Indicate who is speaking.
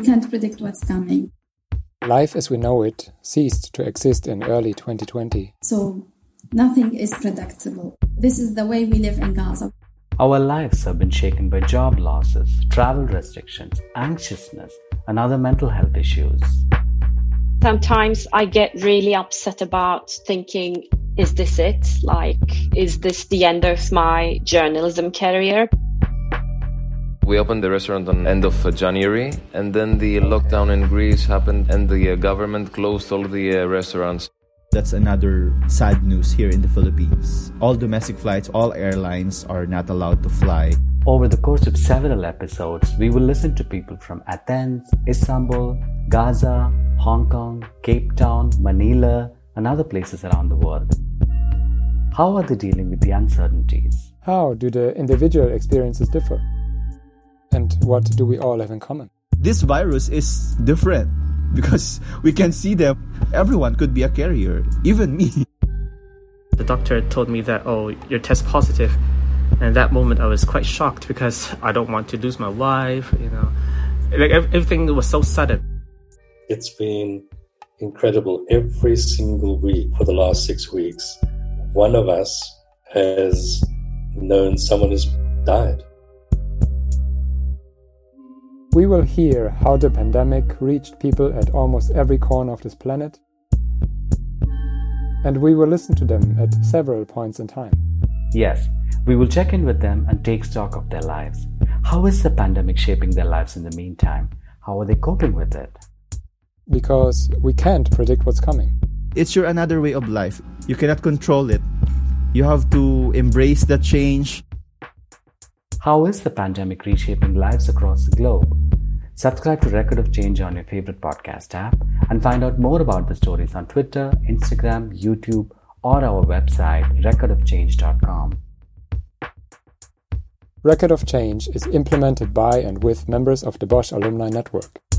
Speaker 1: We can't predict what's coming.
Speaker 2: Life as we know it ceased to exist in early 2020.
Speaker 1: So nothing is predictable. This is the way we live in Gaza.
Speaker 3: Our lives have been shaken by job losses, travel restrictions, anxiousness, and other mental health issues.
Speaker 4: Sometimes I get really upset about thinking, is this it? Like, is this the end of my journalism career?
Speaker 5: We opened the restaurant on end of January, and then the lockdown in Greece happened and the government closed all the restaurants.
Speaker 6: That's another sad news here in the Philippines. All domestic flights, all airlines are not allowed to fly.
Speaker 3: Over the course of several episodes, we will listen to people from Athens, Istanbul, Gaza, Hong Kong, Cape Town, Manila, and other places around the world. How are they dealing with the uncertainties?
Speaker 2: How do the individual experiences differ? And what do we all have in common?
Speaker 6: This virus is different because we can see them. Everyone could be a carrier, even me.
Speaker 7: The doctor told me that, you're test positive. And at that moment, I was quite shocked because I don't want to lose my wife, Like everything was so sudden.
Speaker 8: It's been incredible. Every single week for the last 6 weeks, one of us has known someone has died.
Speaker 2: We will hear how the pandemic reached people at almost every corner of this planet, and we will listen to them at several points in time.
Speaker 3: Yes, we will check in with them and take stock of their lives. How is the pandemic shaping their lives in the meantime? How are they coping with it?
Speaker 2: Because we can't predict what's coming.
Speaker 6: It's your another way of life. You cannot control it. You have to embrace that change.
Speaker 3: How is the pandemic reshaping lives across the globe? Subscribe to Record of Change on your favorite podcast app and find out more about the stories on Twitter, Instagram, YouTube, or our website, recordofchange.com.
Speaker 2: Record of Change is implemented by and with members of the Bosch Alumni Network.